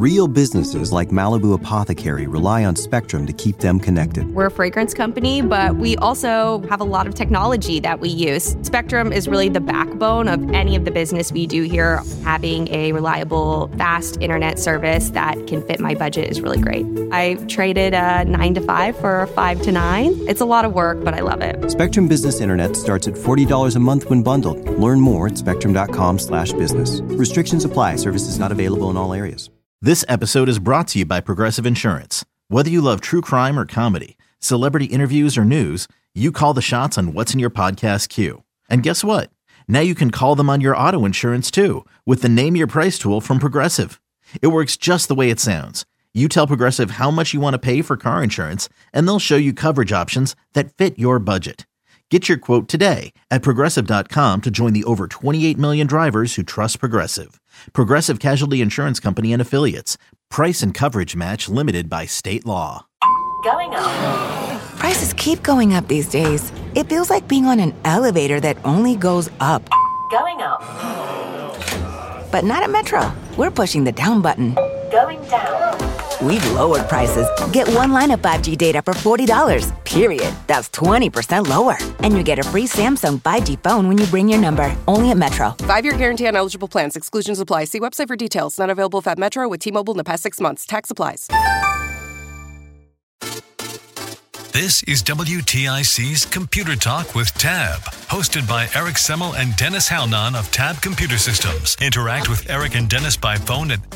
Real businesses like Malibu Apothecary rely on Spectrum to keep them connected. We're a fragrance company, but we also have a lot of technology that we use. Spectrum is really the backbone of any of the business we do here. Having a reliable, fast internet service that can fit my budget is really great. I traded a 9 to 5 for a 5 to 9. It's a lot of work, but I love it. Spectrum Business Internet starts at $40 a month when bundled. Learn more at spectrum.com/business. Restrictions apply. Services not available in all areas. This episode is brought to you by Progressive Insurance. Whether you love true crime or comedy, celebrity interviews or news, you call the shots on what's in your podcast queue. And guess what? Now you can call them on your auto insurance too with the Name Your Price tool from Progressive. It works just the way it sounds. You tell Progressive how much you want to pay for car insurance, and they'll show you coverage options that fit your budget. Get your quote today at Progressive.com to join the over 28 million drivers who trust Progressive. Progressive Casualty Insurance Company and Affiliates. Price and coverage match limited by state law. Going up. Prices keep going up these days. It feels like being on an elevator that only goes up. Going up. But not at Metro. We're pushing the down button. Going down. We've lowered prices. Get one line of 5G data for $40, period. That's 20% lower. And you get a free Samsung 5G phone when you bring your number. Only at Metro. 5-year guarantee on eligible plans. Exclusions apply. See website for details. Not available at Metro with T-Mobile in the past 6 months. Tax applies. This is WTIC's Computer Talk with Tab, hosted by Eric Semmel and Dennis Halnon of Tab Computer Systems. Interact with Eric and Dennis by phone at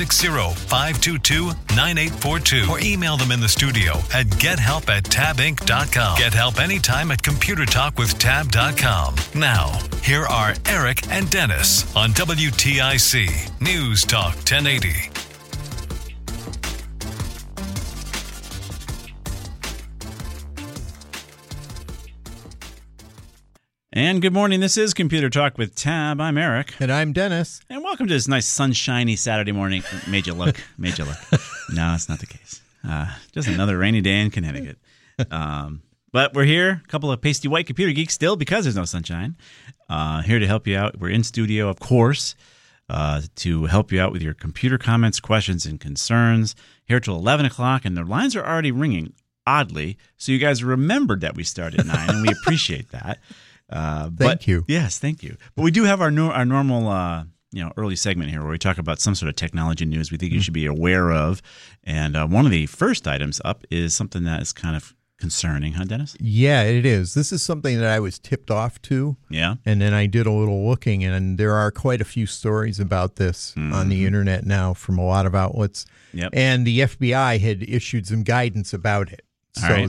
860-522-9842 or email them in the studio at gethelp@tabinc.com. Get help anytime at computertalkwithtab.com. Now, here are Eric and Dennis on WTIC News Talk 1080. And good morning. This is Computer Talk with Tab. I'm Eric. And I'm Dennis. And welcome to this nice sunshiny Saturday morning. Made you look. No, it's not the case. Just another rainy day in Connecticut. But we're here, a couple of pasty white computer geeks still because there's no sunshine. Here to help you out. We're in studio, of course, to help you out with your computer comments, questions, and concerns. Here till 11 o'clock, and the lines are already ringing, oddly. So you guys remembered that we started at 9, and we appreciate that. Thank you. Yes, thank you. But we do have our normal early segment here where we talk about some sort of technology news we think you should be aware of. And one of the first items up is something that is kind of concerning, huh, Dennis? Yeah, it is. This is something that I was tipped off to. Yeah. And then I did a little looking, and there are quite a few stories about this on the internet now from a lot of outlets. Yep. And the FBI had issued some guidance about it. So right.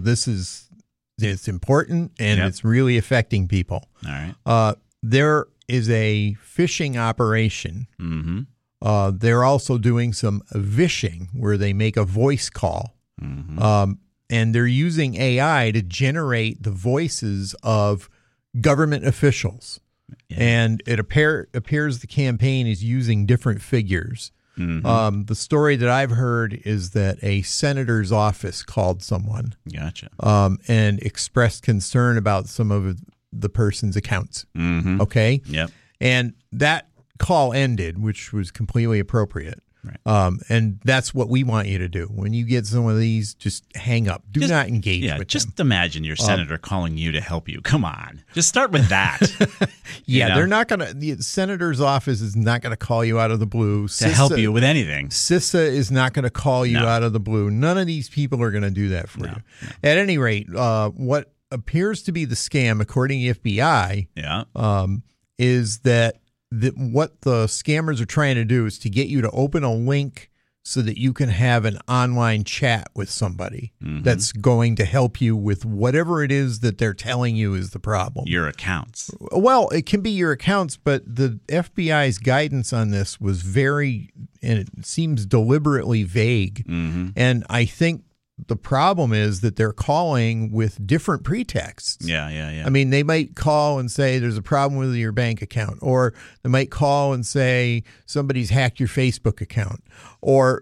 It's important, and it's really affecting people. All right. There is a phishing operation. Mm-hmm. They're also doing some vishing, where they make a voice call. Mm-hmm. And they're using AI to generate the voices of government officials. Yeah. And it appears the campaign is using different figures. Mm-hmm. The story that I've heard is that a senator's office called someone. Gotcha. And expressed concern about some of the person's accounts. Mm-hmm. Okay? Yep. And that call ended, which was completely appropriate. Right. And that's what we want you to do. When you get some of these, just hang up. Do not engage with them. Just imagine your senator calling you to help you. Come on. Just start with that. Yeah, they're not going to, the senator's office is not going to call you out of the blue. To help you with anything. CISA is not going to call you out of the blue. None of these people are going to do that for you. No. At any rate, what appears to be the scam, according to the FBI, is that what the scammers are trying to do is to get you to open a link so that you can have an online chat with somebody that's going to help you with whatever it is that they're telling you is the problem. Your accounts. Well, it can be your accounts, but the FBI's guidance on this was and it seems deliberately vague. Mm-hmm. And I think the problem is that they're calling with different pretexts. Yeah. I mean, they might call and say there's a problem with your bank account, or they might call and say somebody's hacked your Facebook account, or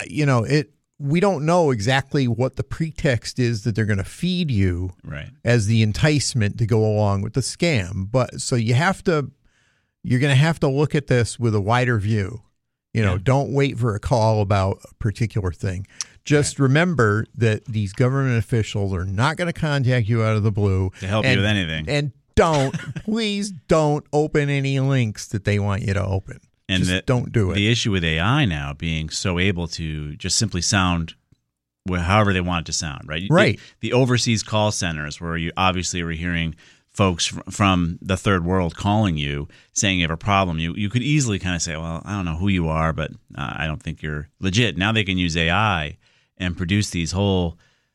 we don't know exactly what the pretext is that they're going to feed you as the enticement to go along with the scam. But so you're going to have to look at this with a wider view. Don't wait for a call about a particular thing. Just remember that these government officials are not going to contact you out of the blue to help you with anything. And please don't open any links that they want you to open. And just don't do it. The issue with AI now being so able to just simply sound however they want it to sound, right? Right. The overseas call centers where you obviously were hearing folks from the third world calling you saying you have a problem. You could easily kind of say, well, I don't know who you are, but I don't think you're legit. Now they can use AI and produce these whole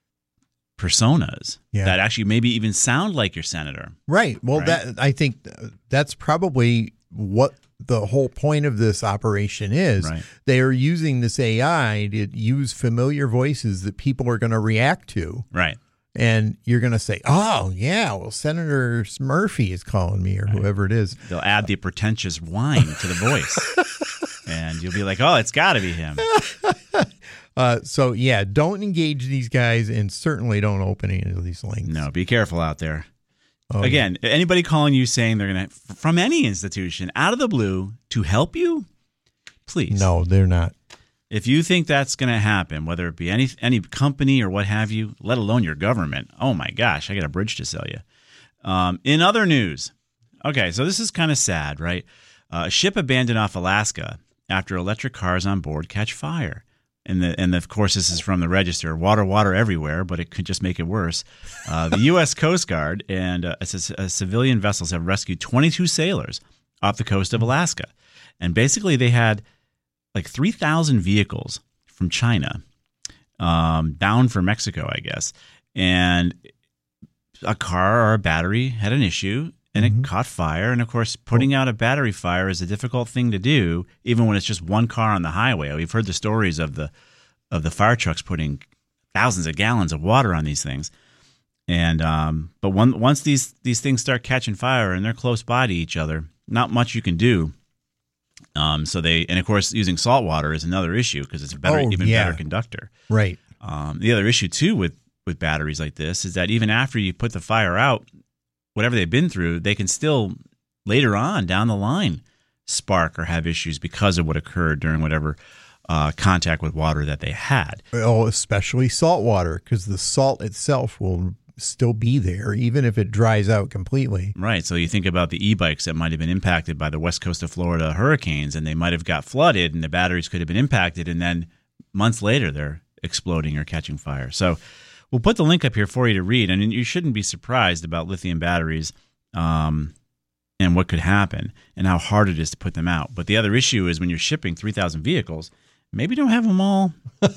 personas that actually maybe even sound like your senator. Right. Well, I think that's probably what the whole point of this operation is. Right. They are using this AI to use familiar voices that people are going to react to. Right. And you're going to say, oh, yeah, well, Senator Murphy is calling me or whoever it is. They'll add the pretentious whine to the voice. And you'll be like, oh, it's got to be him. So, don't engage these guys and certainly don't open any of these links. No, be careful out there. Oh, Again, anybody calling you saying they're going to, from any institution, out of the blue, to help you, please. No, they're not. If you think that's going to happen, whether it be any company or what have you, let alone your government, oh my gosh, I got a bridge to sell you. In other news, okay, so this is kind of sad, right? A ship abandoned off Alaska after electric cars on board catch fire. And of course, this is from the Register. Water everywhere, but it could just make it worse. The U.S. Coast Guard and civilian vessels have rescued 22 sailors off the coast of Alaska. And basically, they had like 3,000 vehicles from China bound for Mexico, I guess. And a car or a battery had an issue, and it caught fire. And, of course, putting out a battery fire is a difficult thing to do, even when it's just one car on the highway. We've heard the stories of the fire trucks putting thousands of gallons of water on these things. And but once these things start catching fire and they're close by to each other, not much you can do. And of course, using salt water is another issue because it's a better conductor. Right. The other issue too with batteries like this is that even after you put the fire out, whatever they've been through, they can still later on down the line spark or have issues because of what occurred during whatever contact with water that they had. Oh, especially salt water, because the salt itself will still be there even if it dries out completely. Right. So you think about the e-bikes that might have been impacted by the west coast of Florida hurricanes, and they might have got flooded and the batteries could have been impacted, and then months later they're exploding or catching fire. So we'll put the link up here for you to read, and you shouldn't be surprised about lithium batteries and what could happen and how hard it is to put them out. But the other issue is when you're shipping 3,000 vehicles, maybe don't have them all.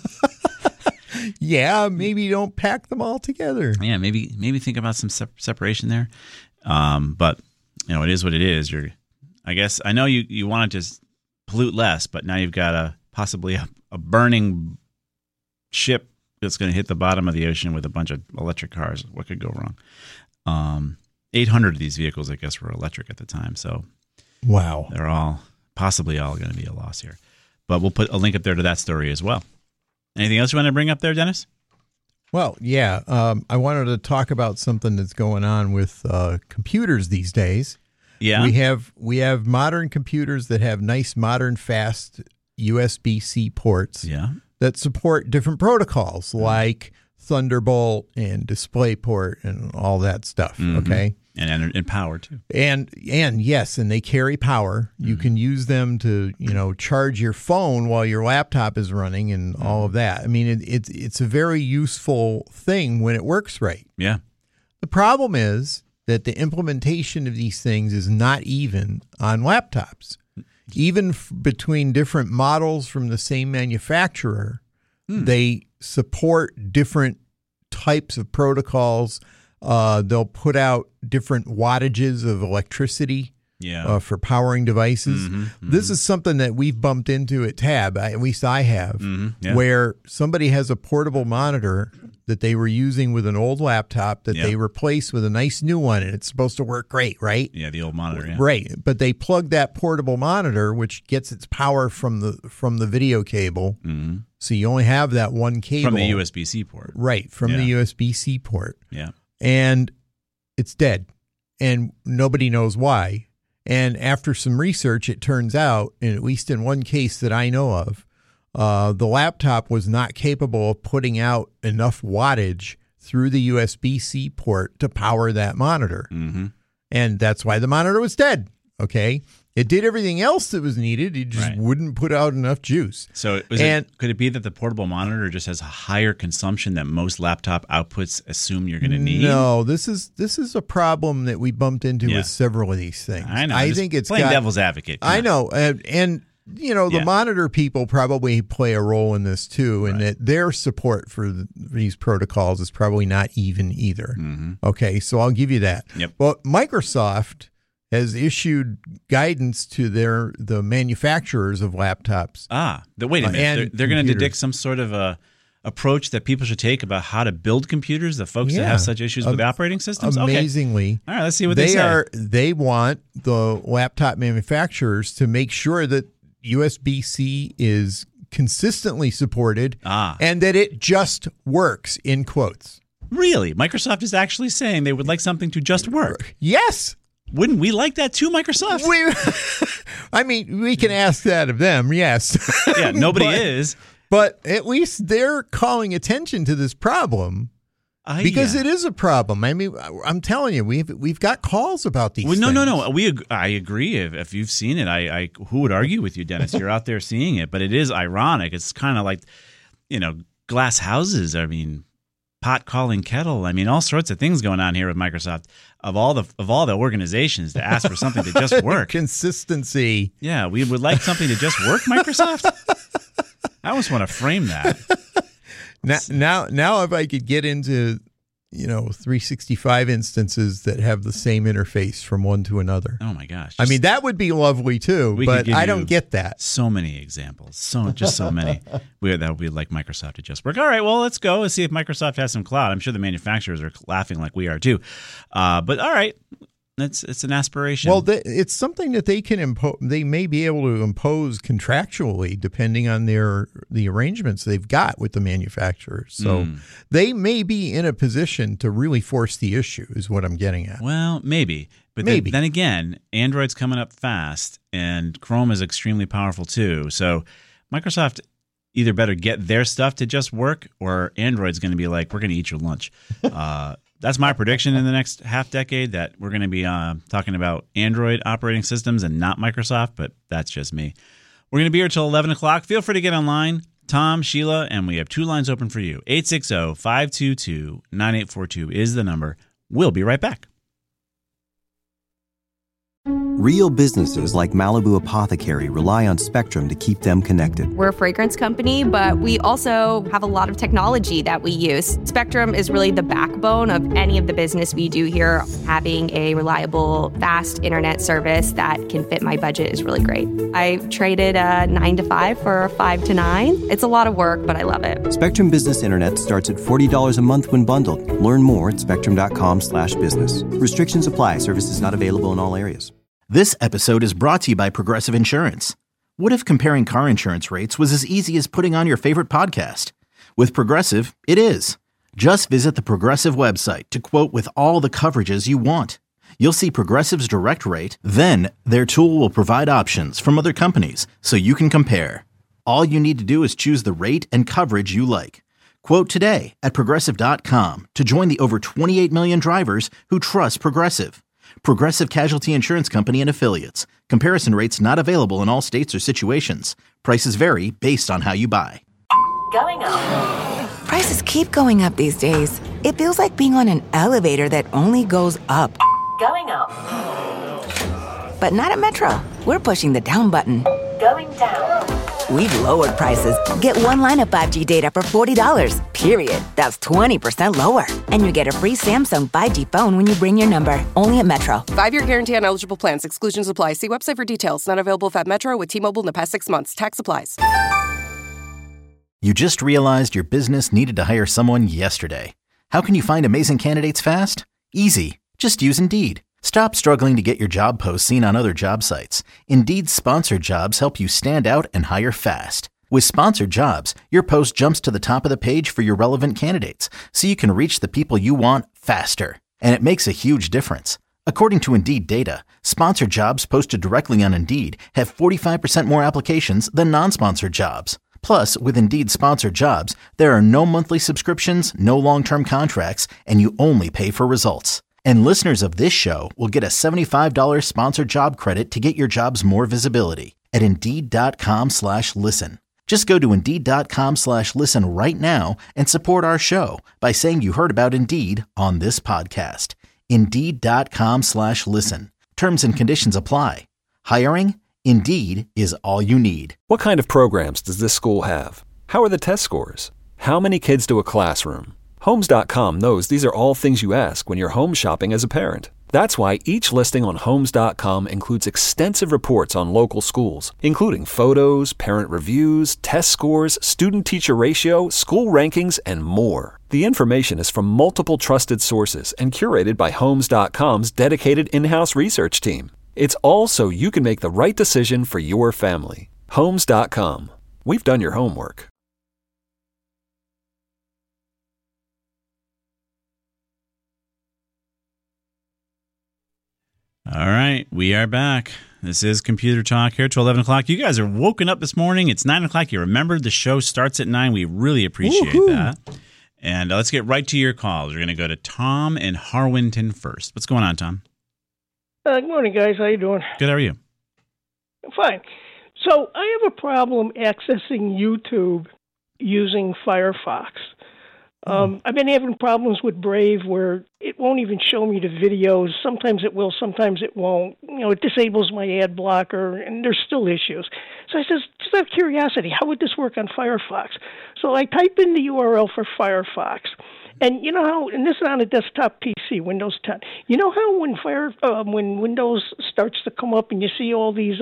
Yeah, maybe don't pack them all together. Yeah, maybe think about some separation there. But it is what it is. I guess I know you want to just pollute less, but now you've got possibly a burning ship that's going to hit the bottom of the ocean with a bunch of electric cars. What could go wrong? 800 of these vehicles, I guess, were electric at the time. So, wow, they're possibly all going to be a loss here. But we'll put a link up there to that story as well. Anything else you want to bring up there, Dennis? Well, yeah. I wanted to talk about something that's going on with computers these days. Yeah. We have modern computers that have nice, modern, fast USB-C ports that support different protocols like Thunderbolt and DisplayPort and all that stuff, okay? And power, too. And yes, and they carry power. You can use them to, charge your phone while your laptop is running and all of that. I mean, it's a very useful thing when it works right. Yeah. The problem is that the implementation of these things is not even on laptops. Even between different models from the same manufacturer, they support different types of protocols. They'll put out different wattages of electricity for powering devices. This is something that we've bumped into at Tab, at least I have, where somebody has a portable monitor that they were using with an old laptop that they replaced with a nice new one, and it's supposed to work great, right? Yeah, the old monitor, yeah. Right, but they plug that portable monitor, which gets its power from the video cable, so you only have that one cable. From the USB-C port. Right, from the USB-C port. Yeah. And it's dead, and nobody knows why. And after some research, it turns out, at least in one case that I know of, the laptop was not capable of putting out enough wattage through the USB-C port to power that monitor. Mm-hmm. And that's why the monitor was dead. Okay. It did everything else that was needed. It just wouldn't put out enough juice. So could it be that the portable monitor just has a higher consumption that most laptop outputs assume you're going to need? No, this is a problem that we bumped into with several of these things. I know. I think it's playing devil's advocate. I know. And you know, the monitor people probably play a role in this too, and that their support for these protocols is probably not even either. Mm-hmm. Okay, so I'll give you that. Yep. Well, Microsoft has issued guidance to the manufacturers of laptops. Wait a minute. They're going to predict some sort of a approach that people should take about how to build computers, the folks that have such issues with operating systems? Amazingly. Okay. All right, let's see what they say. They want the laptop manufacturers to make sure that USB-C is consistently supported and that it just works, in quotes. Really? Microsoft is actually saying they would like something to just work? Yes. Wouldn't we like that too, Microsoft? I mean, we can ask that of them, yes. Yeah, nobody is. But at least they're calling attention to this problem because it is a problem. I mean, I'm telling you, we've got calls about these things. No. I agree. If you've seen it, I who would argue with you, Dennis? You're out there seeing it. But it is ironic. It's kind of like, glass houses. I mean, pot calling kettle. I mean, all sorts of things going on here with Microsoft. Of all the organizations to ask for something to just work. Consistency. Yeah, we would like something to just work, Microsoft. I almost want to frame that. Now if I could get into 365 instances that have the same interface from one to another. Oh my gosh. I mean, that would be lovely too, but I don't get that. So many examples. So many. That would be like Microsoft to just work. All right, well, let's go and see if Microsoft has some clout. I'm sure the manufacturers are laughing like we are too. But all right. It's an aspiration. Well, it's something that they can impose. They may be able to impose contractually, depending on the arrangements they've got with the manufacturers. So they may be in a position to really force the issue. Is what I'm getting at. Well, maybe, but then again, Android's coming up fast, and Chrome is extremely powerful too. So Microsoft either better get their stuff to just work, or Android's going to be like, we're going to eat your lunch. That's my prediction in the next half decade, that we're going to be talking about Android operating systems and not Microsoft, but that's just me. We're going to be here till 11 o'clock. Feel free to get online. Tom, Sheila, and we have two lines open for you. 860-522-9842 is the number. We'll be right back. Real businesses like Malibu Apothecary rely on Spectrum to keep them connected. We're a fragrance company, but we also have a lot of technology that we use. Spectrum is really the backbone of any of the business we do here. Having a reliable, fast internet service that can fit my budget is really great. I traded a 9 to 5 for a 5 to 9. It's a lot of work, but I love it. Spectrum Business Internet starts at $40 a month when bundled. Learn more at spectrum.com/business. Restrictions apply. Services not available in all areas. This episode is brought to you by Progressive Insurance. What if comparing car insurance rates was as easy as putting on your favorite podcast? With Progressive, it is. Just visit the Progressive website to quote with all the coverages you want. You'll see Progressive's direct rate, then their tool will provide options from other companies so you can compare. All you need to do is choose the rate and coverage you like. Quote today at Progressive.com to join the over 28 million drivers who trust Progressive. Progressive Casualty Insurance Company and Affiliates. Comparison rates not available in all states or situations. Prices vary based on how you buy. Going up. Prices keep going up these days. It feels like being on an elevator that only goes up. Going up. But not at Metro. We're pushing the down button. Going down. We've lowered prices. Get one line of 5G data for $40, period. That's 20% lower. And you get a free Samsung 5G phone when you bring your number. Only at Metro. 5-year guarantee on eligible plans. Exclusions apply. See website for details. Not available if at Metro with T-Mobile in the past 6 months. Tax applies. You just realized your business needed to hire someone yesterday. How can you find amazing candidates fast? Easy. Just use Indeed. Stop struggling to get your job posts seen on other job sites. Indeed's sponsored jobs help you stand out and hire fast. With sponsored jobs, your post jumps to the top of the page for your relevant candidates, so you can reach the people you want faster. And it makes a huge difference. According to Indeed data, sponsored jobs posted directly on Indeed have 45% more applications than non-sponsored jobs. Plus, with Indeed sponsored jobs, there are no monthly subscriptions, no long-term contracts, and you only pay for results. And listeners of this show will get a $75 sponsored job credit to get your jobs more visibility at Indeed.com/listen. Just go to Indeed.com/listen right now and support our show by saying you heard about Indeed on this podcast. Indeed.com/listen. Terms and conditions apply. Hiring? Indeed is all you need. What kind of programs does this school have? How are the test scores? How many kids do a classroom? Homes.com knows these are all things you ask when you're home shopping as a parent. That's why each listing on Homes.com includes extensive reports on local schools, including photos, parent reviews, test scores, student-teacher ratio, school rankings, and more. The information is from multiple trusted sources and curated by Homes.com's dedicated in-house research team. It's all so you can make the right decision for your family. Homes.com. We've done your homework. All right, we are back. This is Computer Talk here till 11 o'clock. You guys are woken up this morning. It's 9 o'clock. You remembered the show starts at 9. We really appreciate that. And let's get right to your calls. We're going to go to Tom in Harwinton first. What's going on, Tom? Good morning, guys. How you doing? Good. How are you? Fine. So I have a problem accessing YouTube using Firefox. I've been having problems with Brave where it won't even show me the videos. Sometimes it will, sometimes it won't. You know, it disables my ad blocker, and there's still issues. So I says, just out of curiosity, how would this work on Firefox? So I type in the URL for Firefox. And you know how, and this is on a desktop PC, Windows 10. You know how when Windows starts to come up and you see all these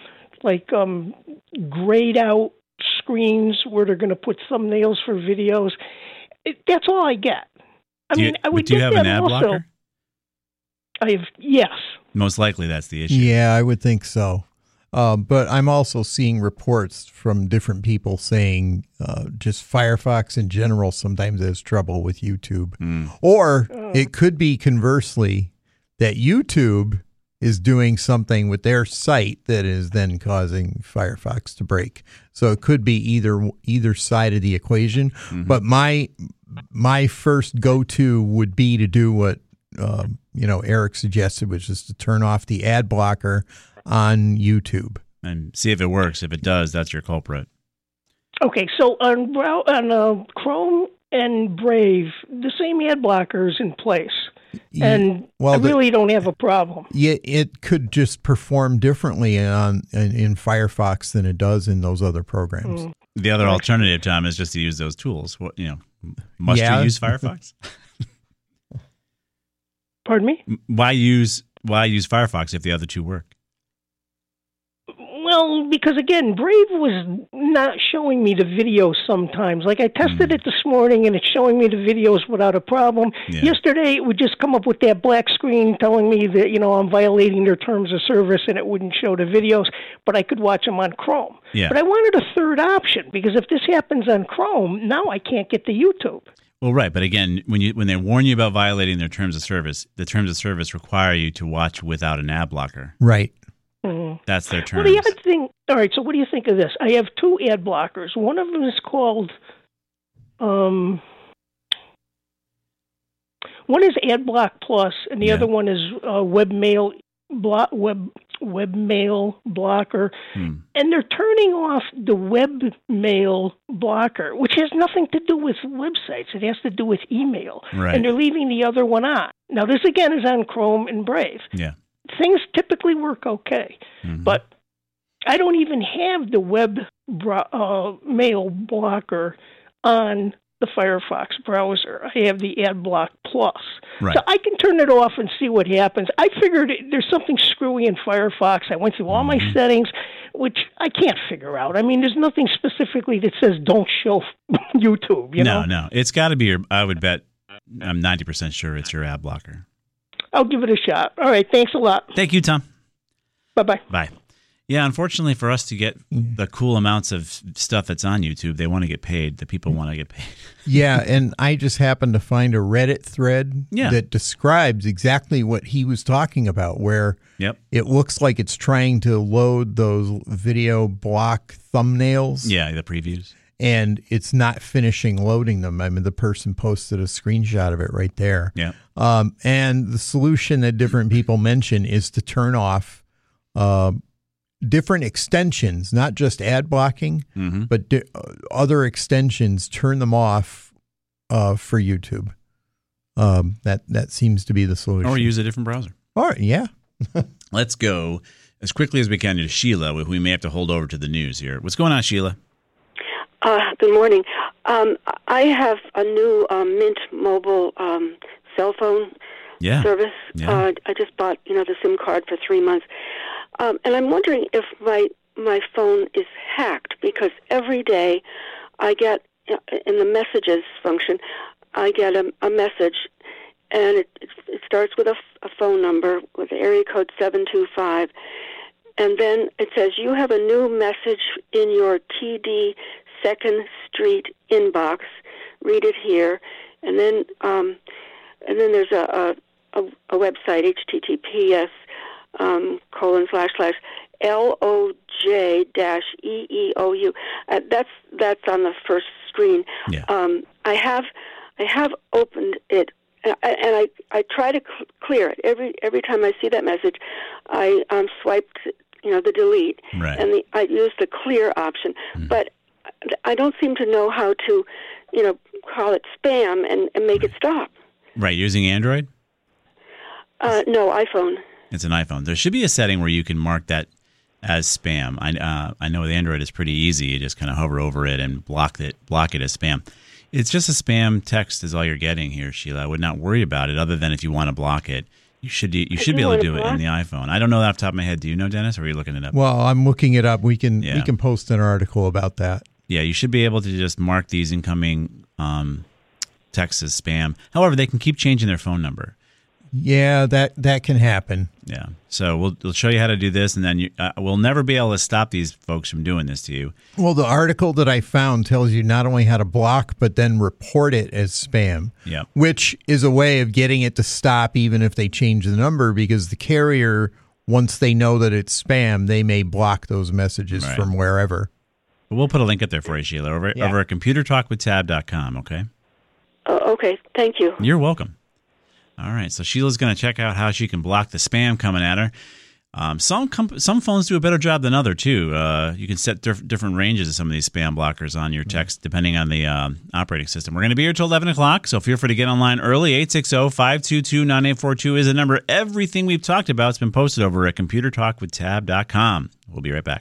grayed out screens where they're going to put thumbnails for videos? That's all I get. Do you have an ad blocker? Yes. Most likely that's the issue. Yeah, I would think so. But I'm also seeing reports from different people saying just Firefox in general sometimes has trouble with YouTube. Or it could be conversely that YouTube is doing something with their site that is then causing Firefox to break. So it could be either side of the equation. But my first go-to would be to do what Eric suggested, which is to turn off the ad blocker on YouTube and see if it works. If it does, that's your culprit. Okay, so on Chrome and Brave, the same ad blocker is in place. And I really don't have a problem. Yeah, it could just perform differently in Firefox than it does in those other programs. The other alternative, Tom, is just to use those tools. Must you use Firefox? Pardon me? Why use Firefox if the other two work? Well, because again, Brave was not showing me the videos sometimes. Like I tested it this morning and it's showing me the videos without a problem. Yeah. Yesterday it would just come up with that black screen telling me that, I'm violating their terms of service and it wouldn't show the videos, but I could watch them on Chrome. Yeah. But I wanted a third option because if this happens on Chrome, now I can't get to YouTube. Well, right, but again, when they warn you about violating their terms of service, the terms of service require you to watch without an ad blocker. Right. That's their terms. Well, the other thing, all right, so what do you think of this? I have two ad blockers. One of them is called, one is AdBlock Plus, and the other one is Webmail Blocker. And they're turning off the Webmail Blocker, which has nothing to do with websites. It has to do with email. Right. And they're leaving the other one on. Now, this, again, is on Chrome and Brave. Yeah. Things typically work okay, but I don't even have the Webmail Blocker on the Firefox browser. I have the AdBlock Plus. Right. So I can turn it off and see what happens. I figured there's something screwy in Firefox. I went through all my settings, which I can't figure out. I mean, there's nothing specifically that says don't show YouTube. No. It's got to be I would bet, I'm 90% sure it's your ad blocker. I'll give it a shot. All right. Thanks a lot. Thank you, Tom. Bye-bye. Bye. Yeah, unfortunately for us to get the cool amounts of stuff that's on YouTube, they want to get paid. The people want to get paid. Yeah, and I just happened to find a Reddit thread that describes exactly what he was talking about, where it looks like it's trying to load those video block thumbnails. Yeah, the previews. And it's not finishing loading them. I mean, the person posted a screenshot of it right there. Yeah. And the solution that different people mention is to turn off different extensions, not just ad blocking, but other extensions, turn them off for YouTube. That seems to be the solution. Or use a different browser. All right, yeah. Let's go as quickly as we can to Sheila. We may have to hold over to the news here. What's going on, Sheila? Good morning. I have a new Mint Mobile cell phone service. Yeah. I just bought, the SIM card for 3 months. And I'm wondering if my phone is hacked, because every day I get, in the messages function, I get a message, and it starts with a phone number with area code 725, and then it says, you have a new message in your TD 2nd Street inbox. Read it here. And then there's a website, https ://LOJ-EEOU. That's on the first screen. Yeah. I have opened it, and I try to clear it every time I see that message. I swiped the delete, and I use the clear option, but I don't seem to know how to call it spam and make it stop. Right, using Android? No, iPhone. It's an iPhone. There should be a setting where you can mark that as spam. I know with Android it's pretty easy. You just kind of hover over it and block it as spam. It's just a spam text is all you're getting here, Sheila. I would not worry about it, other than if you want to block it. You should be able to do it in the iPhone. I don't know that off the top of my head. Do you know, Dennis, or are you looking it up? Well, I'm looking it up. We can post an article about that. Yeah, you should be able to just mark these incoming texts as spam. However, they can keep changing their phone number. Yeah, that can happen. Yeah. So we'll show you how to do this, and then we'll never be able to stop these folks from doing this to you. Well, the article that I found tells you not only how to block, but then report it as spam, which is a way of getting it to stop even if they change the number, because the carrier, once they know that it's spam, they may block those messages from wherever. We'll put a link up there for you, Sheila, over at computertalkwithtab.com, okay? Okay, thank you. You're welcome. All right, so Sheila's going to check out how she can block the spam coming at her. Some phones do a better job than other too. You can set different ranges of some of these spam blockers on your text depending on the operating system. We're going to be here till 11 o'clock, so feel free to get online early. 860-522-9842 is the number. Everything we've talked about has been posted over at computertalkwithtab.com. We'll be right back.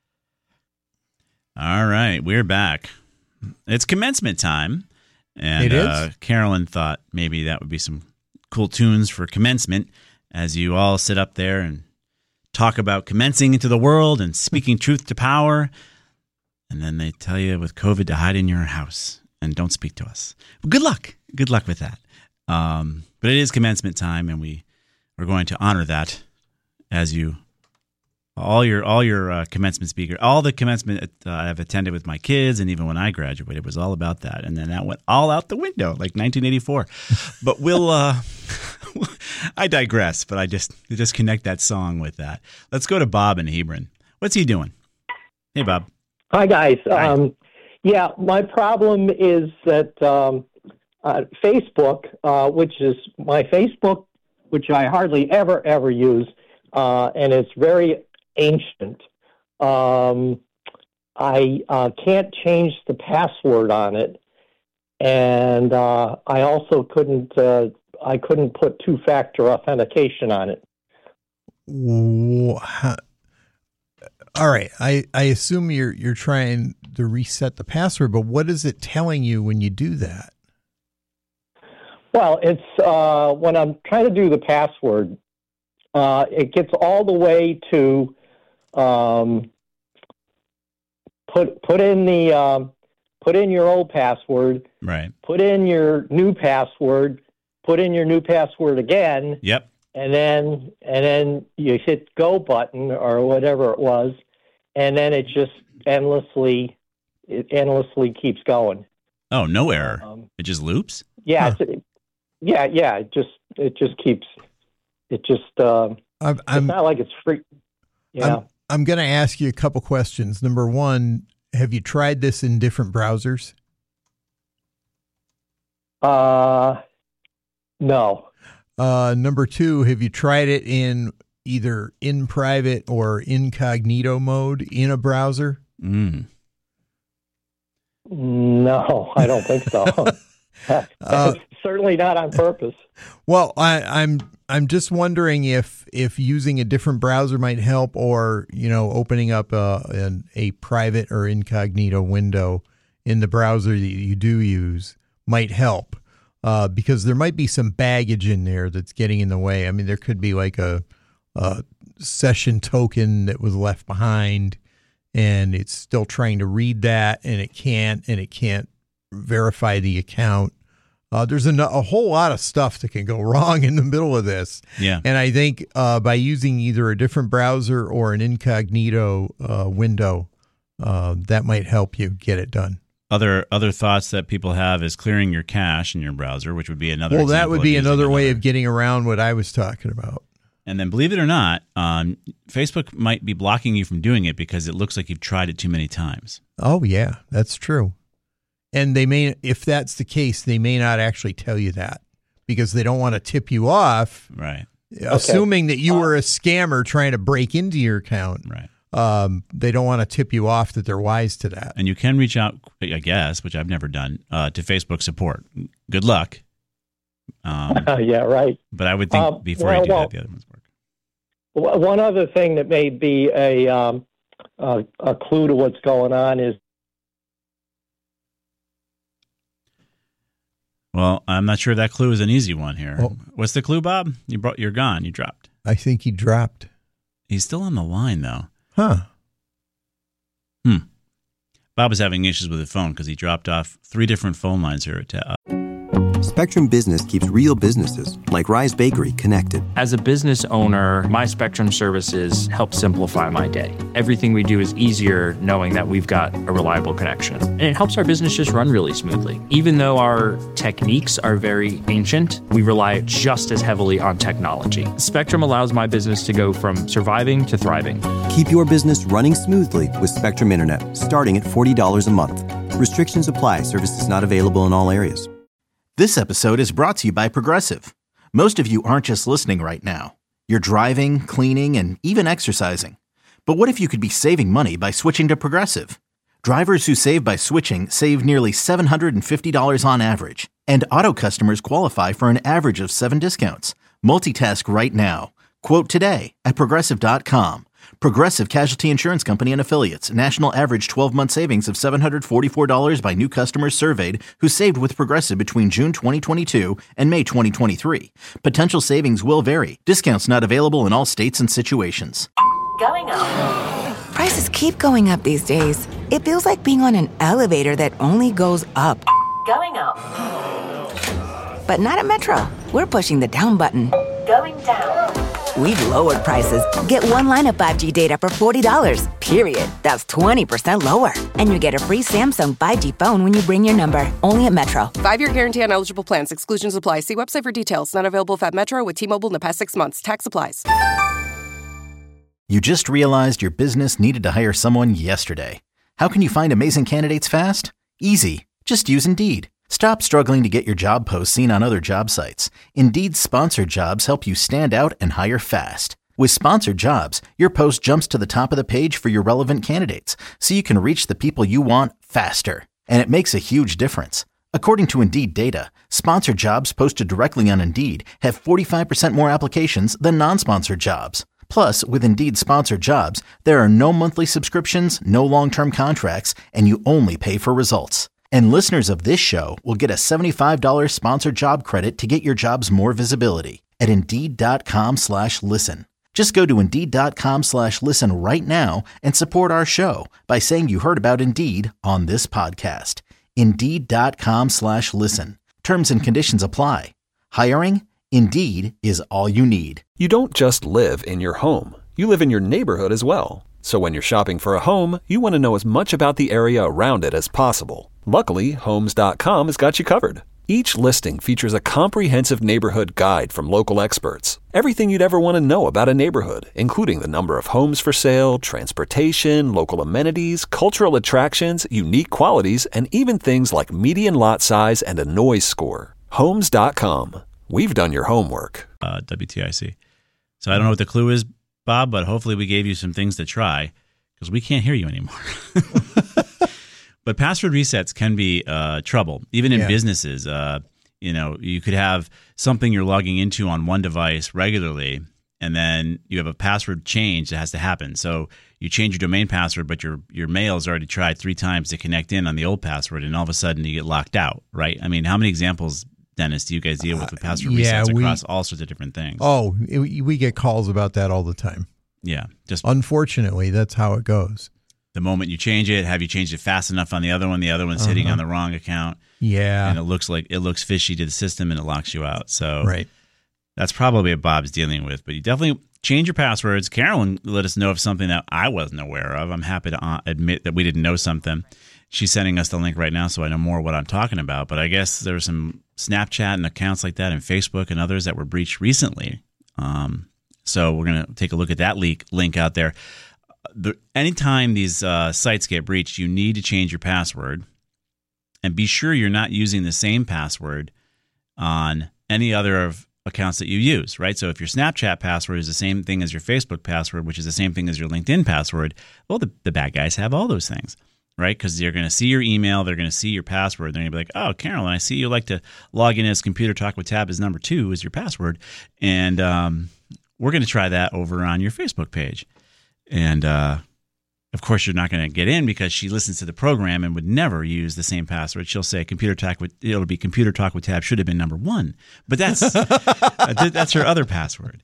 All right, we're back. It's commencement time, and it is? Carolyn thought maybe that would be some cool tunes for commencement as you all sit up there and talk about commencing into the world and speaking truth to power. And then they tell you with COVID to hide in your house and don't speak to us. Well, good luck. Good luck with that. But it is commencement time, and we're going to honor that as you all your commencement speaker, all the commencement I've attended with my kids, and even when I graduated, was all about that. And then that went all out the window, like 1984. But we'll, I digress. But I just connect that song with that. Let's go to Bob in Hebron. What's he doing? Hey, Bob. Hi, guys. Hi. Yeah, my problem is that Facebook, which is my Facebook, which I hardly ever use, and it's very ancient. I can't change the password on it, and I also couldn't put two-factor authentication on it. All right, I assume you're trying to reset the password, but what is it telling you when you do that? Well, it's when I'm trying to do the password, it gets all the way to put in your old password, right? Put in your new password, put in your new password again. Yep. and then you hit go button or whatever it was, and then it just endlessly keeps going. Oh, no error. It just loops? Yeah, it just keeps. It's not like it's free. Yeah. I'm going to ask you a couple questions. Number one, have you tried this in different browsers? No. Number two, have you tried it in either in private or incognito mode in a browser? No, I don't think so. Certainly not on purpose. Well, I'm just wondering if using a different browser might help, or opening up a private or incognito window in the browser that you do use might help, because there might be some baggage in there that's getting in the way. I mean, there could be like a session token that was left behind, and it's still trying to read that, and it can't verify the account. There's a whole lot of stuff that can go wrong in the middle of this. Yeah. And I think by using either a different browser or an incognito window, that might help you get it done. Other thoughts that people have is clearing your cache in your browser, which would be another. Well, that would be another way of getting around what I was talking about. And then, believe it or not, Facebook might be blocking you from doing it because it looks like you've tried it too many times. Oh, yeah, that's true. And they may, if that's the case, they may not actually tell you that because they don't want to tip you off. Right. Assuming that you were a scammer trying to break into your account. Right. They don't want to tip you off that they're wise to that. And you can reach out, I guess, which I've never done, to Facebook support. Good luck. Yeah, right. But I would think before you do that, the other ones work. One other thing that may be a clue to what's going on is. Well, I'm not sure that clue is an easy one here. Oh. What's the clue, Bob? You're gone. You dropped. I think he dropped. He's still on the line, though. Huh. Bob is having issues with the phone because he dropped off 3 different phone lines here at Spectrum Business keeps real businesses, like Rise Bakery, connected. As a business owner, my Spectrum services help simplify my day. Everything we do is easier knowing that we've got a reliable connection. And it helps our business just run really smoothly. Even though our techniques are very ancient, we rely just as heavily on technology. Spectrum allows my business to go from surviving to thriving. Keep your business running smoothly with Spectrum Internet, starting at $40 a month. Restrictions apply. Services not available in all areas. This episode is brought to you by Progressive. Most of you aren't just listening right now. You're driving, cleaning, and even exercising. But what if you could be saving money by switching to Progressive? Drivers who save by switching save nearly $750 on average. And auto customers qualify for an average of 7 discounts. Multitask right now. Quote today at Progressive.com. Progressive Casualty Insurance Company and Affiliates. National average 12-month savings of $744 by new customers surveyed who saved with Progressive between June 2022 and May 2023. Potential savings will vary. Discounts not available in all states and situations. Going up. Prices keep going up these days. It feels like being on an elevator that only goes up. Going up. But not at Metro. We're pushing the down button. Going down. We've lowered prices. Get one line of 5G data for $40, period. That's 20% lower. And you get a free Samsung 5G phone when you bring your number. Only at Metro. 5-year guarantee on eligible plans. Exclusions apply. See website for details. Not available at Metro with T-Mobile in the past 6 months. Tax applies. You just realized your business needed to hire someone yesterday. How can you find amazing candidates fast? Easy. Just use Indeed. Stop struggling to get your job posts seen on other job sites. Indeed's sponsored jobs help you stand out and hire fast. With sponsored jobs, your post jumps to the top of the page for your relevant candidates, so you can reach the people you want faster. And it makes a huge difference. According to Indeed data, sponsored jobs posted directly on Indeed have 45% more applications than non-sponsored jobs. Plus, with Indeed sponsored jobs, there are no monthly subscriptions, no long-term contracts, and you only pay for results. And listeners of this show will get a $75 sponsored job credit to get your jobs more visibility at Indeed.com/listen. Just go to Indeed.com/listen right now and support our show by saying you heard about Indeed on this podcast. Indeed.com/listen. Terms and conditions apply. Hiring? Indeed is all you need. You don't just live in your home. You live in your neighborhood as well. So when you're shopping for a home, you want to know as much about the area around it as possible. Luckily, Homes.com has got you covered. Each listing features a comprehensive neighborhood guide from local experts. Everything you'd ever want to know about a neighborhood, including the number of homes for sale, transportation, local amenities, cultural attractions, unique qualities, and even things like median lot size and a noise score. Homes.com. We've done your homework. WTIC. So I don't know what the clue is, Bob, but hopefully we gave you some things to try because we can't hear you anymore. But password resets can be trouble, even in businesses. You could have something you're logging into on one device regularly, and then you have a password change that has to happen. So you change your domain password, but your mail's already tried 3 times to connect in on the old password, and all of a sudden you get locked out, right? I mean, how many examples, Dennis, do you guys deal with password resets across all sorts of different things? Oh, we get calls about that all the time. Yeah. Unfortunately, that's how it goes. The moment you change it, have you changed it fast enough on the other one? The other one's hitting on the wrong account. Yeah. And it looks fishy to the system and it locks you out. So right. That's probably what Bob's dealing with. But you definitely change your passwords. Carolyn let us know of something that I wasn't aware of. I'm happy to admit that we didn't know something. She's sending us the link right now so I know more what I'm talking about. But I guess there were some Snapchat and accounts like that and Facebook and others that were breached recently. So we're going to take a look at that link out there. Anytime these sites get breached, you need to change your password and be sure you're not using the same password on any other of accounts that you use, right? So if your Snapchat password is the same thing as your Facebook password, which is the same thing as your LinkedIn password, well, the bad guys have all those things, right? Because they're going to see your email, they're going to see your password, they're going to be like, oh, Carolyn, I see you like to log in as Computer Talk with Tab as number 2 is your password, and we're going to try that over on your Facebook page. And, of course, you're not going to get in because she listens to the program and would never use the same password. She'll say it'll be Computer Talk with Tab should have been number 1. But that's that's her other password.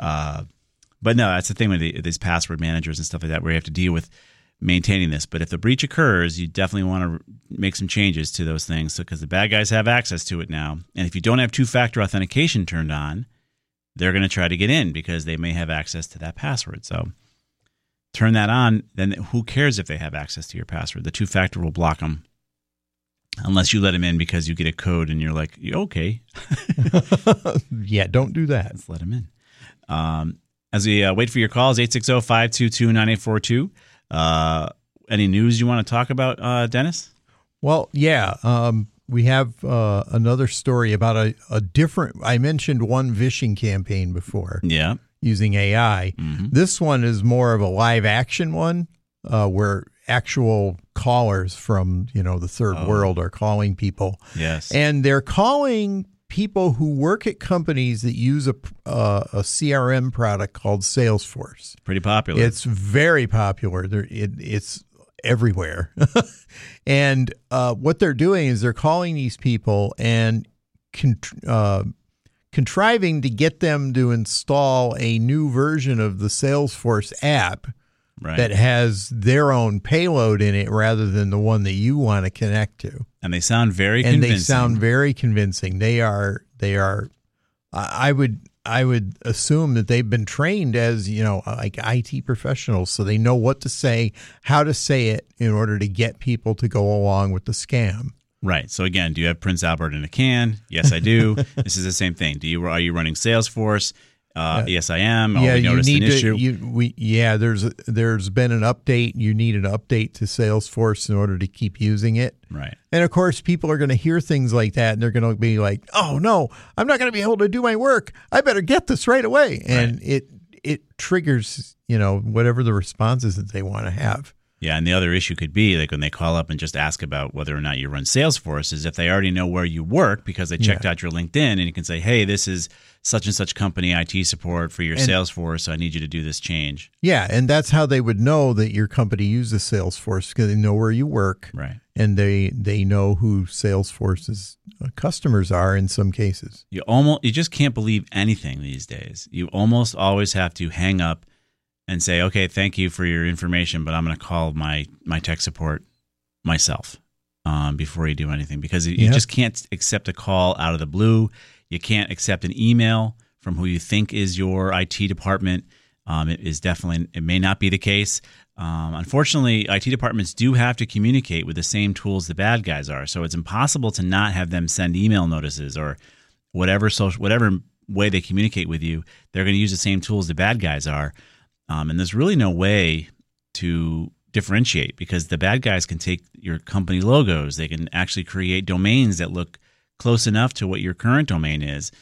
But no, that's the thing with these password managers and stuff like that where you have to deal with maintaining this. But if the breach occurs, you definitely want to make some changes to those things because the bad guys have access to it now. And if you don't have two-factor authentication turned on, they're going to try to get in because they may have access to that password. So turn that on, then who cares if they have access to your password? The two-factor will block them unless you let them in because you get a code and you're like, okay. Yeah, don't do that. Let's let them in. As we wait for your calls, 860-522-9842. Any news you want to talk about, Dennis? Well, yeah. We have another story about a different – I mentioned one vishing campaign before. Yeah. Using AI. Mm-hmm. This one is more of a live action one where actual callers from, the third world are calling people. Yes. And they're calling people who work at companies that use a CRM product called Salesforce. Pretty popular. It's very popular. It's everywhere. And what they're doing is they're calling these people and contriving to get them to install a new version of the Salesforce app that has their own payload in it rather than the one that you want to connect to. And they sound very convincing. They are. I would assume that they've been trained as, like IT professionals, so they know what to say, how to say it in order to get people to go along with the scam. Right. So again, do you have Prince Albert in a can? Yes, I do. This is the same thing. Are you running Salesforce? Yes, I am. Yeah, we noticed an issue. There's been an update. You need an update to Salesforce in order to keep using it. Right. And of course, people are going to hear things like that, and they're going to be like, "Oh no, I'm not going to be able to do my work. I better get this right away." And it triggers, whatever the responses that they want to have. Yeah, and the other issue could be like when they call up and just ask about whether or not you run Salesforce is if they already know where you work because they checked out your LinkedIn and you can say, hey, this is such and such company IT support for your Salesforce, so I need you to do this change. Yeah, and that's how they would know that your company uses Salesforce because they know where you work. Right. And they know who Salesforce's customers are in some cases. You just can't believe anything these days. You almost always have to hang up and say, okay, thank you for your information, but I'm going to call my tech support myself. before you do anything, because you just can't accept a call out of the blue. You can't accept an email from who you think is your IT department. It may not be the case. Unfortunately, IT departments do have to communicate with the same tools the bad guys are. So it's impossible to not have them send email notices or whatever way they communicate with you. They're going to use the same tools the bad guys are. And there's really no way to differentiate, because the bad guys can take your company logos. They can actually create domains that look close enough to what your current domain is.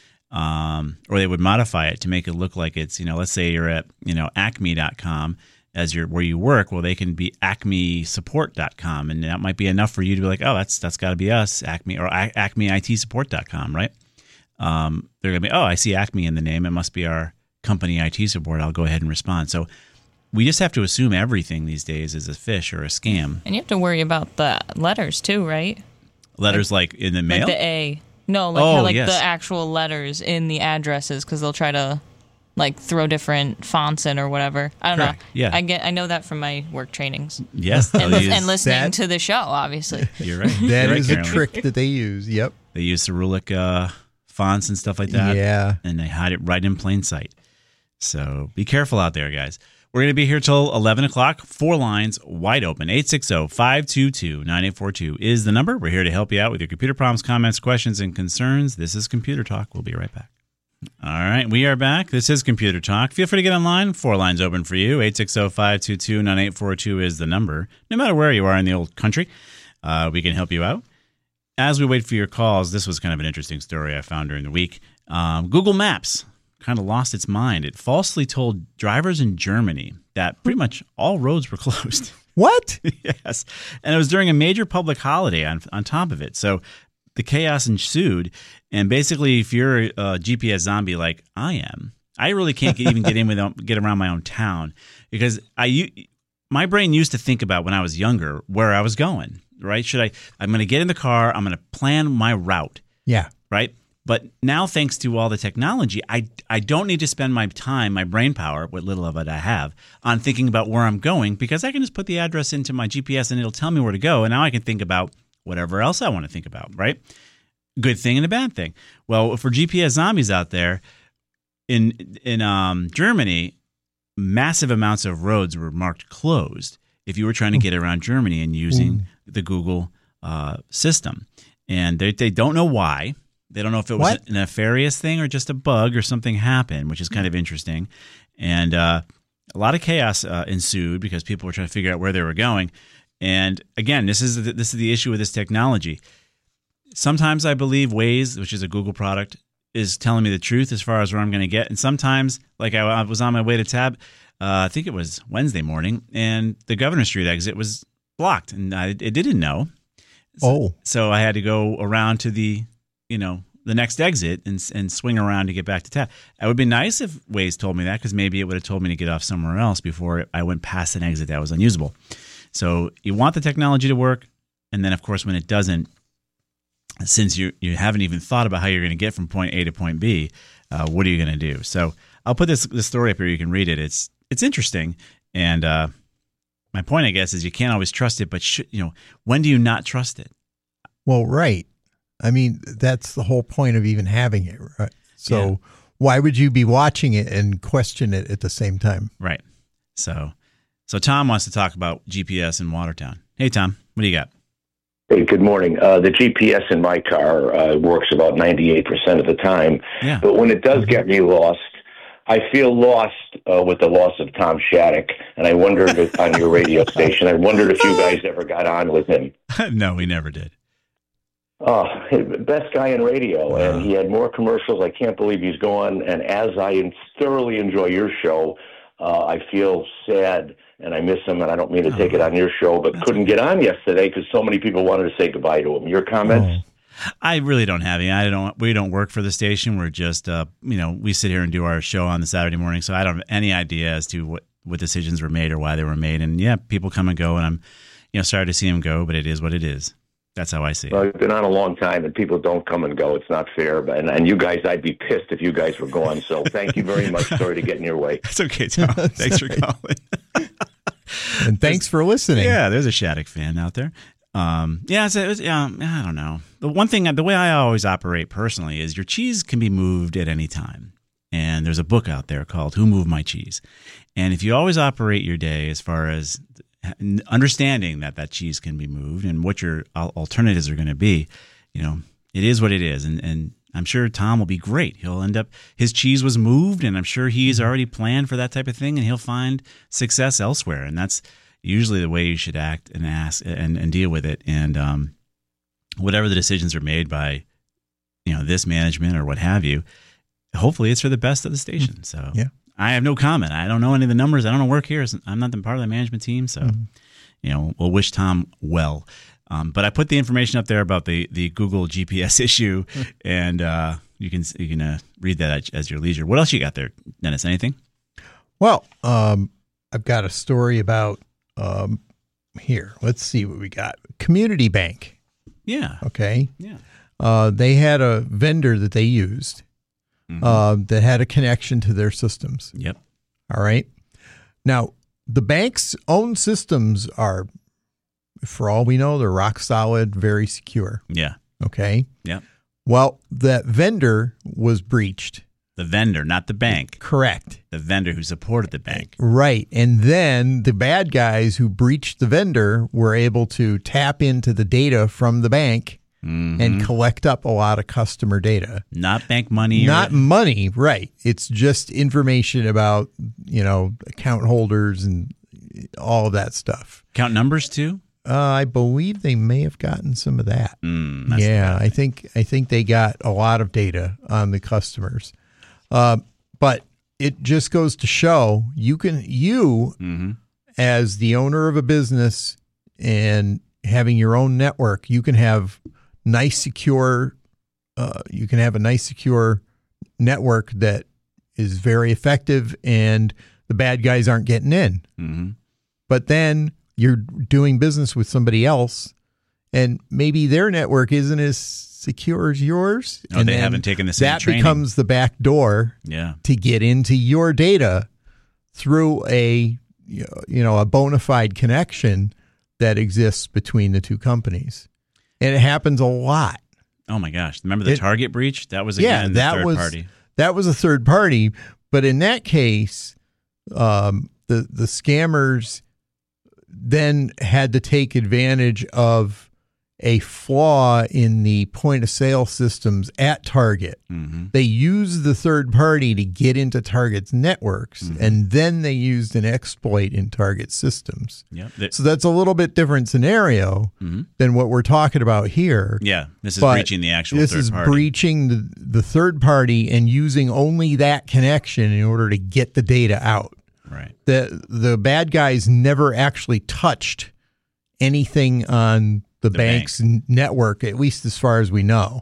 Or they would modify it to make it look like it's, let's say you're at, acme.com as where you work. Well, they can be acmesupport.com, and that might be enough for you to be like, oh, that's got to be us, Acme, or acmeitsupport.com, right? They're going to be, oh, I see Acme in the name. It must be our company IT support. I'll go ahead and respond. So we just have to assume everything these days is a phish or a scam. And you have to worry about the letters too, right? Letters like in the mail? Like the A. No, the actual letters in the addresses, because they'll try to throw different fonts in or whatever. I don't know. Yeah. I know that from my work trainings. Yes. and listening to the show, obviously. You're right. That is a trick that they use. Yep. They use Cyrillic fonts and stuff like that. Yeah. And they hide it right in plain sight. So be careful out there, guys. We're going to be here till 11 o'clock. 4 lines wide open. 860-522-9842 is the number. We're here to help you out with your computer problems, comments, questions, and concerns. This is Computer Talk. We'll be right back. All right, we are back. This is Computer Talk. Feel free to get online. 4 lines open for you. 860-522-9842 is the number. No matter where you are in the old country, we can help you out. As we wait for your calls, this was kind of an interesting story I found during the week. Google Maps kind of lost its mind. It falsely told drivers in Germany that pretty much all roads were closed. What? Yes. And it was during a major public holiday on top of it. So the chaos ensued. And basically, if you're a GPS zombie like I am, I really can't get around my own town, because my brain used to think about when I was younger where I was going, right? I'm going to get in the car, I'm going to plan my route. Yeah. Right? But now, thanks to all the technology, I don't need to spend my time, my brain power, what little of it I have, on thinking about where I'm going, because I can just put the address into my GPS and it'll tell me where to go. And now I can think about whatever else I want to think about, right? Good thing and a bad thing. Well, for GPS zombies out there, in Germany, massive amounts of roads were marked closed if you were trying to get around Germany and using the Google system. And they don't know why. They don't know if it was a nefarious thing or just a bug or something happened, which is kind of interesting. And a lot of chaos ensued because people were trying to figure out where they were going. And again, this is the issue with this technology. Sometimes I believe Waze, which is a Google product, is telling me the truth as far as where I'm going to get. And sometimes, like I was on my way to Tab, I think it was Wednesday morning, and the Governor Street exit was blocked, and it didn't know. So I had to go around to the next exit and swing around to get back to Tab. It would be nice if Waze told me that, because maybe it would have told me to get off somewhere else before I went past an exit that was unusable. So you want the technology to work, and then, of course, when it doesn't, since you haven't even thought about how you're going to get from point A to point B, what are you going to do? So I'll put this story up here. You can read it. It's interesting, and my point, I guess, is you can't always trust it, but when do you not trust it? Well, right. I mean, that's the whole point of even having it, right? So why would you be watching it and question it at the same time? Right. So Tom wants to talk about GPS in Watertown. Hey, Tom, what do you got? Hey, good morning. The GPS in my car works about 98% of the time. Yeah. But when it does get me lost, I feel lost with the loss of Tom Shattuck. And I wondered on your radio station, I wondered if you guys ever got on with him. No, we never did. Best guy in radio, and he had more commercials. I can't believe he's gone. And as I thoroughly enjoy your show, I feel sad and I miss him. And I don't mean to take it on your show, but couldn't get on yesterday because so many people wanted to say goodbye to him. Your comments? I really don't have any. We don't work for the station. We're just, we sit here and do our show on the Saturday morning. So I don't have any idea as to what decisions were made or why they were made. And yeah, people come and go, and I'm, sorry to see him go, but it is what it is. That's how I see it. Well, I've been on a long time, and people don't come and go. It's not fair. And you guys, I'd be pissed if you guys were gone. So thank you very much. Sorry to get in your way. It's okay, Tom. Thanks for calling. And thanks for listening. Yeah, there's a Shattuck fan out there. I don't know. The way I always operate personally is your cheese can be moved at any time. And there's a book out there called Who Moved My Cheese? And if you always operate your day as far as understanding that cheese can be moved and what your alternatives are going to be, it is what it is. And I'm sure Tom will be great. He'll end up, his cheese was moved, and I'm sure he's already planned for that type of thing, and he'll find success elsewhere. And that's usually the way you should act and ask and deal with it. And whatever the decisions are made by, this management or what have you, hopefully it's for the best of the station. So yeah. I have no comment. I don't know any of the numbers. I don't work here. I'm not part of the management team. So, we'll wish Tom well. But I put the information up there about the Google GPS issue, and you can read that as your leisure. What else you got there, Dennis? Anything? Well, I've got a story about here. Let's see what we got. Community Bank. Yeah. Okay. Yeah. They had a vendor that they used that had a connection to their systems. Yep. All right. Now, the bank's own systems are, for all we know, they're rock solid, very secure. Yeah. Okay. Yeah. Well, that vendor was breached. The vendor, not the bank. Correct. The vendor who supported the bank. Right. And then the bad guys who breached the vendor were able to tap into the data from the bank and collect up a lot of customer data. Not bank money. Not money. Right. It's just information about, account holders and all of that stuff. Account numbers too? I believe they may have gotten some of that. Yeah, I think they got a lot of data on the customers. But it just goes to show you as the owner of a business and having your own network, you can have a nice secure network that is very effective, and the bad guys aren't getting in. But then you're doing business with somebody else, and maybe their network isn't as secure as yours. Oh, they haven't taken the same training. That becomes the back door to get into your data through a bona fide connection that exists between the two companies. And it happens a lot. Oh my gosh. Remember the Target breach? That was again the third party. That was a third party. But in that case, the scammers then had to take advantage of a flaw in the point of sale systems at Target. They used the third party to get into Target's networks, and then they used an exploit in Target systems. Yep. So that's a little bit different scenario than what we're talking about here. Yeah, this is breaching the actual third party. This is breaching the third party and using only that connection in order to get the data out. Right. The bad guys never actually touched anything on the bank's network, at least as far as we know.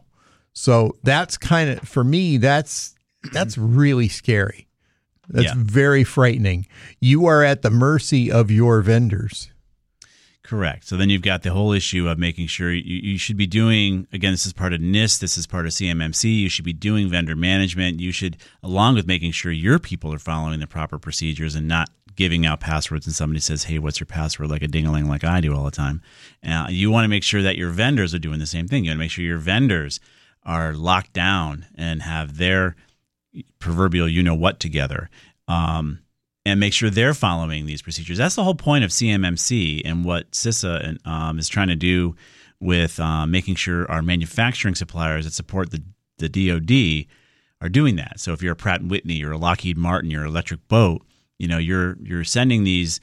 So that's kind of, for me, that's really scary. That's very frightening. You are at the mercy of your vendors. Correct. So then you've got the whole issue of making sure you should be doing, again, this is part of NIST, this is part of CMMC, you should be doing vendor management. You should, along with making sure your people are following the proper procedures and not giving out passwords and somebody says, hey, what's your password, like a ding-a-ling like I do all the time. You want to make sure that your vendors are doing the same thing. You want to make sure your vendors are locked down and have their proverbial you-know-what together. And make sure they're following these procedures. That's the whole point of CMMC and what CISA is trying to do with making sure our manufacturing suppliers that support the DoD are doing that. So if you're a Pratt & Whitney, you're a Lockheed Martin, you're Electric Boat, you're sending these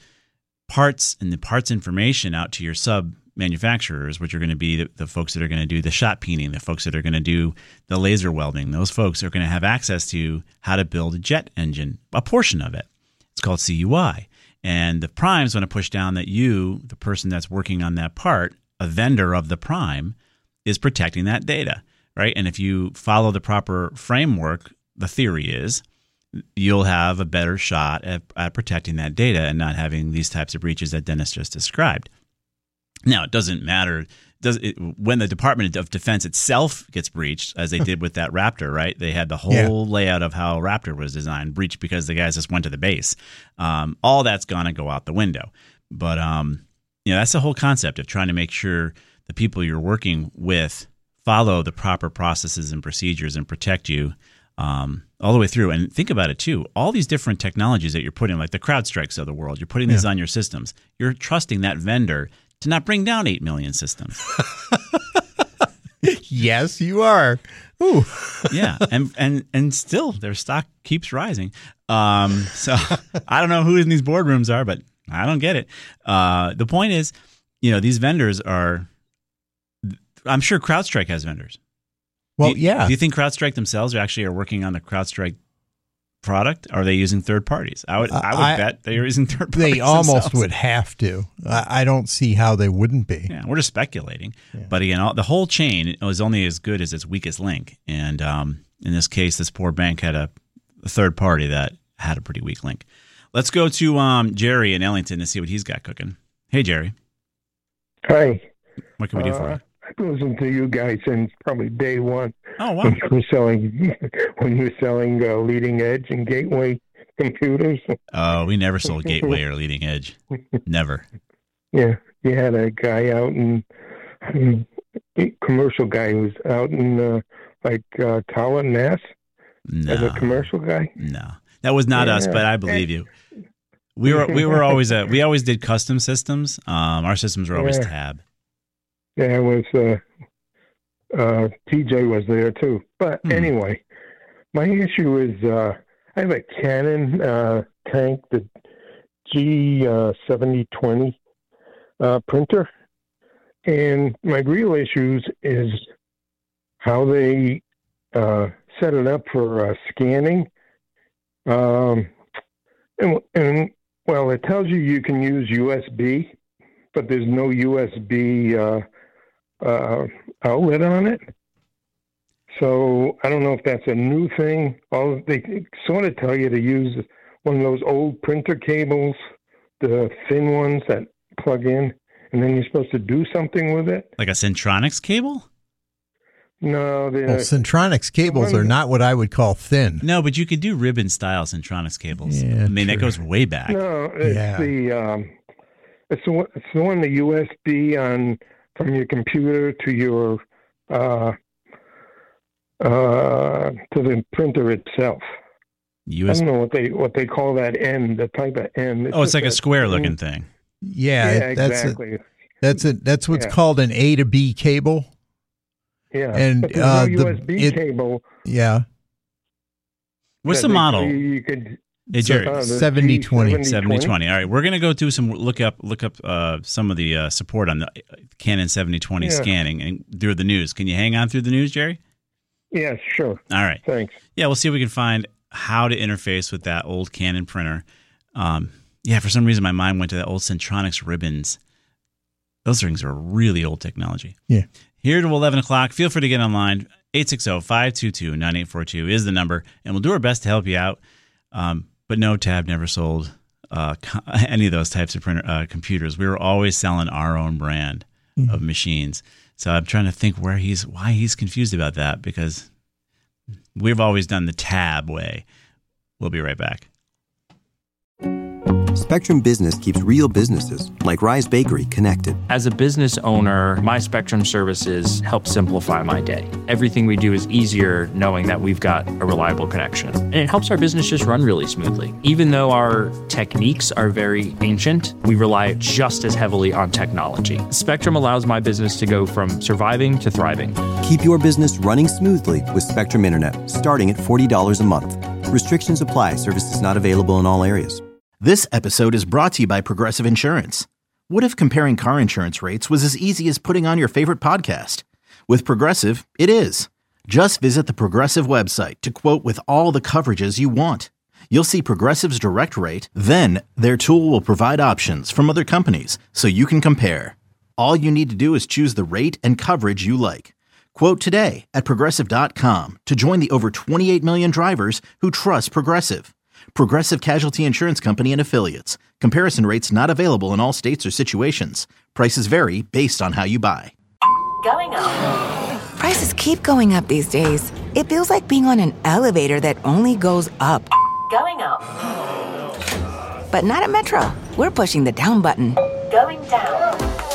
parts and the parts information out to your sub manufacturers, which are going to be the folks that are going to do the shot peening, the folks that are going to do the laser welding. Those folks are going to have access to how to build a jet engine, a portion of it. It's called CUI. And the prime's going to push down that you, the person that's working on that part, a vendor of the prime, is protecting that data, right? And if you follow the proper framework, the theory is you'll have a better shot at protecting that data and not having these types of breaches that Dennis just described. Now, it doesn't matter when the Department of Defense itself gets breached, as they did with that Raptor, right? They had the whole layout of how Raptor was designed breached because the guys just went to the base. All that's going to go out the window. But that's the whole concept of trying to make sure the people you're working with follow the proper processes and procedures and protect you all the way through. And think about it, too. All these different technologies that you're putting, like the CrowdStrikes of the world, you're putting these on your systems. You're trusting that vendor to not bring down 8 million systems. Yes, you are. Ooh. Yeah, and still their stock keeps rising. So I don't know who in these boardrooms are, but I don't get it. The point is, these vendors are. I'm sure CrowdStrike has vendors. Well, do you think CrowdStrike themselves are working on the CrowdStrike product? Are they using third parties? I would bet they're using third parties. They almost themselves. would have to. I don't see how they wouldn't be. Yeah, we're just speculating. Yeah. But again, the whole chain is only as good as its weakest link. And in this case, this poor bank had a third party that had a pretty weak link. Let's go to Jerry in Ellington to see what he's got cooking. Hey, Jerry. Hi. What can we do for you? I've listened to you guys since probably day one. Oh, wow. When you were selling leading edge and gateway computers. Oh, we never sold gateway or leading edge. Never. Yeah, you had a guy out commercial guy who was out in Tower Nass. No. As a commercial guy. No, that was not us, but I believe you. We were always we always did custom systems. Our systems were always tab. Yeah, it was TJ was there too. But anyway, my issue is I have a Canon tank, the G7020 printer, and my real issues is how they set it up for scanning. And it tells you can use USB, but there's no USB outlet on it. So I don't know if that's a new thing. They sort of tell you to use one of those old printer cables, the thin ones that plug in, and then you're supposed to do something with it. Like a Centronics cable? No. Centronics cables are not what I would call thin. No, but you could do ribbon-style Centronics cables. Yeah, I mean, that goes way back. No, it's the one, the USB on from your computer to your to the printer itself. I don't know what they call that end, the type of end. It's like a square-looking thing. Yeah, exactly. That's what's called an A to B cable. Yeah, and but there's no USB cable. Yeah. What's the model? You could. Hey, Jerry, 7020. 7020. All right, we're going to go do some look up some of the support on the Canon 7020 scanning and through the news. Can you hang on through the news, Jerry? Yeah, sure. All right. Thanks. Yeah, we'll see if we can find how to interface with that old Canon printer. For some reason my mind went to that old Centronics ribbons. Those things are really old technology. Yeah. Here to 11 o'clock. Feel free to get online. 860-522-9842 is the number, and we'll do our best to help you out. But no, Tab never sold any of those types of computers. We were always selling our own brand of machines. So I'm trying to think why he's confused about that, because we've always done the Tab way. We'll be right back. Spectrum Business keeps real businesses, like Rise Bakery, connected. As a business owner, my Spectrum services help simplify my day. Everything we do is easier knowing that we've got a reliable connection. And it helps our business just run really smoothly. Even though our techniques are very ancient, we rely just as heavily on technology. Spectrum allows my business to go from surviving to thriving. Keep your business running smoothly with Spectrum Internet, starting at $40 a month. Restrictions apply. Services not available in all areas. This episode is brought to you by Progressive Insurance. What if comparing car insurance rates was as easy as putting on your favorite podcast? With Progressive, it is. Just visit the Progressive website to quote with all the coverages you want. You'll see Progressive's direct rate, then their tool will provide options from other companies so you can compare. All you need to do is choose the rate and coverage you like. Quote today at Progressive.com to join the over 28 million drivers who trust Progressive. Progressive Casualty Insurance Company and Affiliates. Comparison rates not available in all states or situations. Prices vary based on how you buy. Going up. Prices keep going up these days. It feels like being on an elevator that only goes up. Going up. But not at Metro. We're pushing the down button. Going down.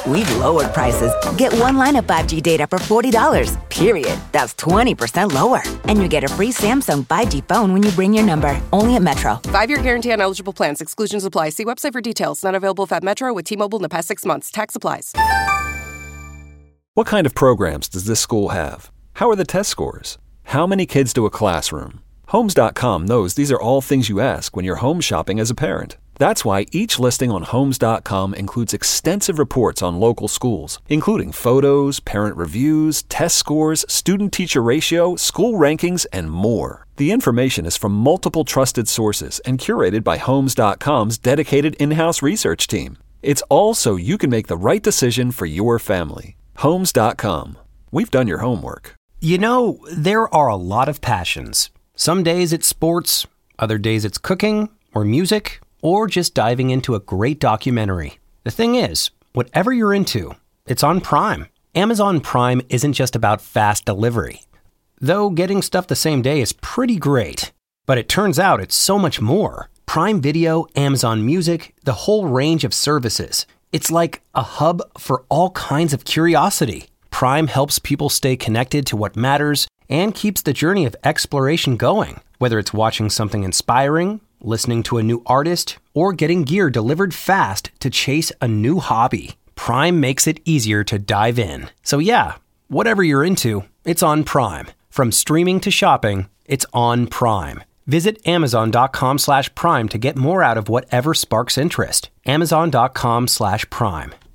we've lowered prices. Get one line of 5G data for $40, period. That's 20% lower. And you get a free Samsung 5G phone when you bring your number. Only at Metro. 5-year guarantee on eligible plans. Exclusions apply. See website for details. Not available at Metro with T-Mobile in the past 6 months. Tax applies. What kind of programs does this school have? How are the test scores? How many kids to a classroom? Homes.com knows these are all things you ask when you're home shopping as a parent. That's why each listing on Homes.com includes extensive reports on local schools, including photos, parent reviews, test scores, student-teacher ratio, school rankings, and more. The information is from multiple trusted sources and curated by Homes.com's dedicated in-house research team. It's all so you can make the right decision for your family. Homes.com. We've done your homework. You know, there are a lot of passions. Some days it's sports, other days it's cooking or music, or just diving into a great documentary. The thing is, whatever you're into, it's on Prime. Amazon Prime isn't just about fast delivery. Though getting stuff the same day is pretty great. But it turns out it's so much more. Prime Video, Amazon Music, the whole range of services. It's like a hub for all kinds of curiosity. Prime helps people stay connected to what matters and keeps the journey of exploration going. Whether it's watching something inspiring, listening to a new artist, or getting gear delivered fast to chase a new hobby, Prime makes it easier to dive in. So yeah, whatever you're into, it's on Prime. From streaming to shopping, it's on Prime. Visit Amazon.com/Prime to get more out of whatever sparks interest. Amazon.com/Prime.